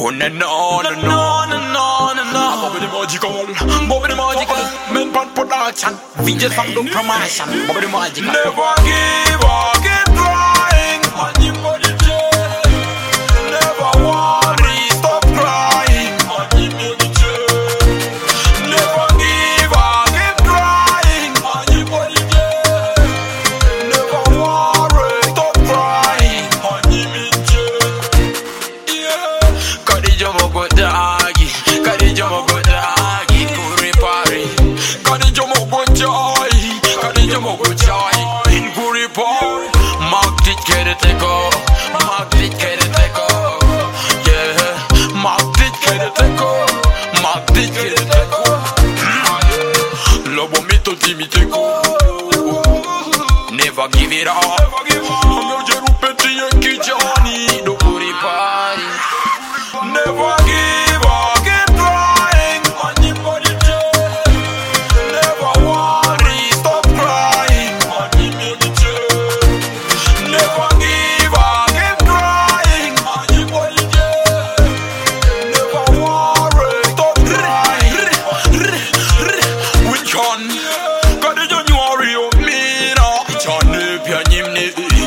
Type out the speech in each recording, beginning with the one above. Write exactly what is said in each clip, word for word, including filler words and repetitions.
on and on and on and on and on. Bobby the magical, Bobby the magical. Men pan production, V J from the promotion. Bobby the magical. Never give up, keep trying. On your body, never worry, stop crying. On your body, never give up, keep trying. On your body, never worry, stop crying. On your body, yeah. Kadija mogo dagi, Kadija mogo dagi, kuri pari. Kadija mogo joy, Kadija mogo joy, in kuri pari. Mark it, get it, take off. Mark it, get it, take off. Yeah, mark it, get it, take off. Mark it, get it, take off. Lobo me to Timmy take off. Never give it up. I'm your Jerupeti and Kijani, do kuri pari. Never give up, keep trying. On your body, never worry, stop crying. On your body, never give up, keep trying. On your body, never worry, stop crying. Which one? Got the John you worry of me now. Which one? Pianimni.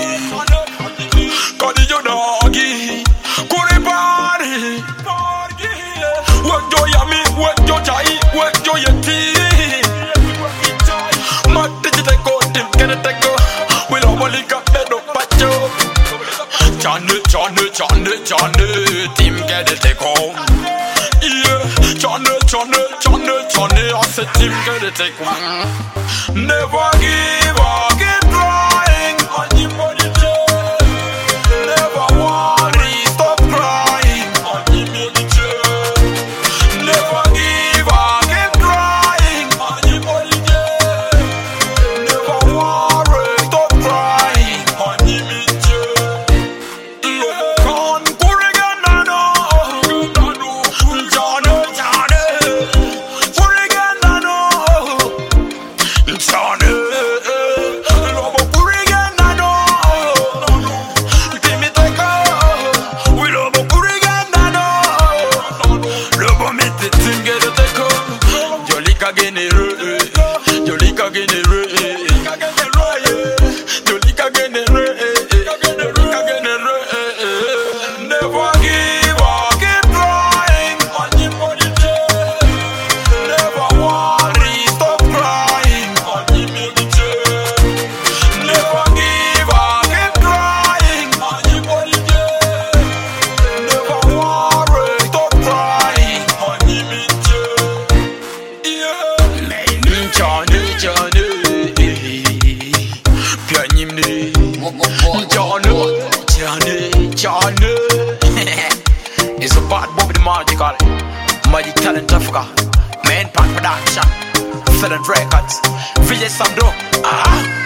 Got the doggy. Kuri party. Work your yummy, work your chai, work your tea. Mat take go, tim get a take go. We'll only got bed up at you. Johnny, Johnny, Johnny, Johnny, tim get a take home. Yeah, Johnny, Johnny, Johnny, Johnny, I said tim get a take home. Never give up, keep trying. On your body, never worry, stop crying. On your body, never give up, keep trying. On your body, never worry, stop crying. On your body, look on, Kurigana, Johnny, Johnny, Kurigana, Johnny, Lobo Kurigana, Timmy Teko, we Lobo Kurigana, Lobo Mete Tim get a Teko, Jolika Genere, Jolika Genere, Jolika Genere, Jolika Genere, never give up, keep trying. On your body, never worry, stop crying. On your body, never give up, keep trying. On your body, never worry, stop crying. On your body, yeah. Johnny, Johnny, Pianimni, Johnny, Johnny, Johnny. It's a bad Bobby the magical, magic talent Africa, main part production, Filling Records, V J Samdo. Ah.